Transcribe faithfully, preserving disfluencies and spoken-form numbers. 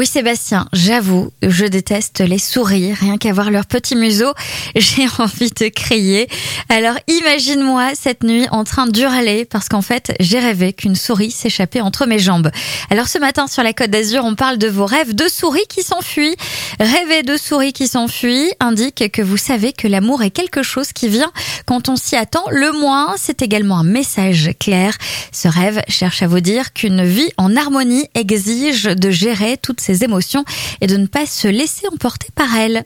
Oui Sébastien, j'avoue, je déteste les souris, rien qu'à voir leur petit museau, j'ai envie de crier. Alors imagine-moi cette nuit en train d'hurler parce qu'en fait j'ai rêvé qu'une souris s'échappait entre mes jambes. Alors ce matin sur la Côte d'Azur, on parle de vos rêves de souris qui s'enfuient. Rêver de souris qui s'enfuient indique que vous savez que l'amour est quelque chose qui vient quand on s'y attend le moins. C'est également un message clair. Ce rêve cherche à vous dire qu'une vie en harmonie exige de gérer toutes ses émotions et de ne pas se laisser emporter par elles.